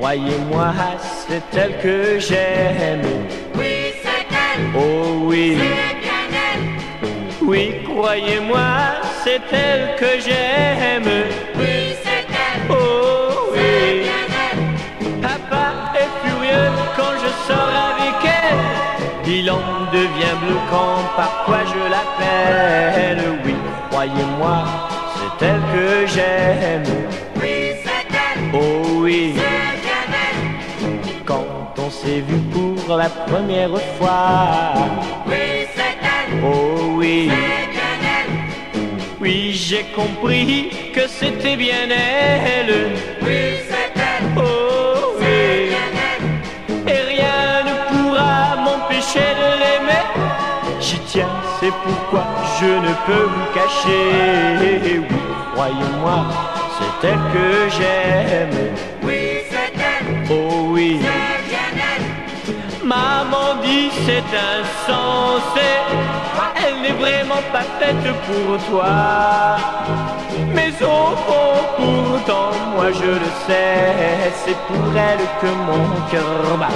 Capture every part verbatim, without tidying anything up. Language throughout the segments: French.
croyez-moi, c'est elle que j'aime. Oui, c'est elle. Oh oui, C'est bien elle. oui, croyez-moi, c'est elle que j'aime. Oui, c'est elle. Oh C'est oui, bien elle. papa est furieux quand je sors avec elle. Il en devient bleu quand parfois je l'appelle. Oui, croyez-moi, c'est elle que j'aime. Oui, c'est elle. Oh oui, C'est bien elle. quand on s'est vu pour la première fois. Oui, c'est elle. Oh oui, C'est bien elle. oui, j'ai compris que c'était bien elle. Oui, c'est elle. Oh C'est oui, bien elle. et rien ne pourra m'empêcher de l'aimer. J'y tiens, c'est pourquoi je ne peux vous cacher. Oui, croyez-moi, c'est elle que j'aime. Oui, c'est elle. Oh oui, C'est bien elle. maman dit c'est insensé. Elle n'est vraiment pas faite pour toi. Mais au fond, pourtant, moi je le sais, c'est pour elle que mon cœur bat.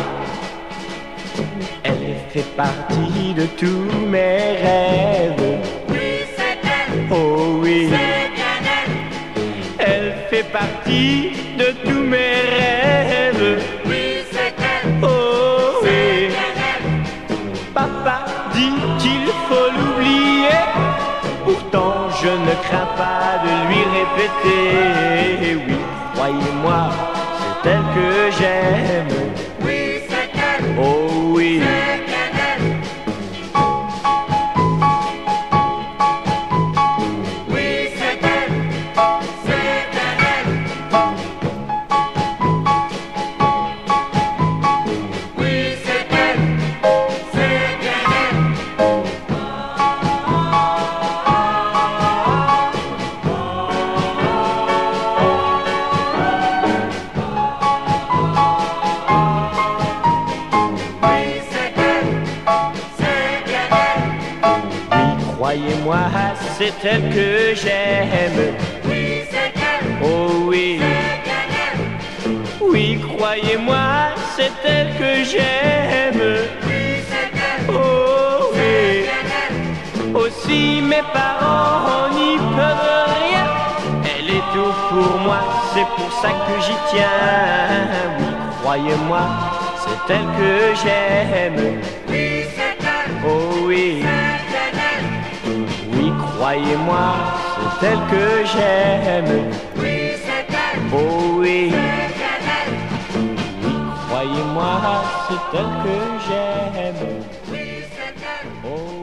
Elle fait partie de tous mes rêves. Oui, c'est elle. Oh oui, C'est bien elle. elle fait partie de tous mes rêves. Oui, c'est elle. Oh C'est oui, bien elle. papa dit qu'il faut l'oublier. Pourtant je ne crains pas de lui répéter. Oui, croyez-moi, c'est elle que j'aime. Oui, c'est elle. Oh oui, C'est bien elle. Oui, c'est elle. C'est bien elle. Oui, c'est elle. C'est bien elle. Oui, c'est elle. C'est bien elle. oui, croyez-moi, c'est elle que j'aime. Oui, c'est elle. Oh oui, C'est bien elle. oui, croyez-moi, c'est elle que j'aime. Oui, c'est elle. Oh C'est oui, bien elle. aussi mes parents n'y peuvent rien. Elle est tout pour moi, c'est pour ça que j'y tiens. Oui, croyez-moi, c'est elle que j'aime. Oui, c'est elle. Oh oui, C'est bien elle. oui, croyez-moi, c'est elle que j'aime. Oui, c'est elle. Oh oui, C'est bien elle. oui, croyez-moi, c'est elle que j'aime. Oui, c'est elle. Oh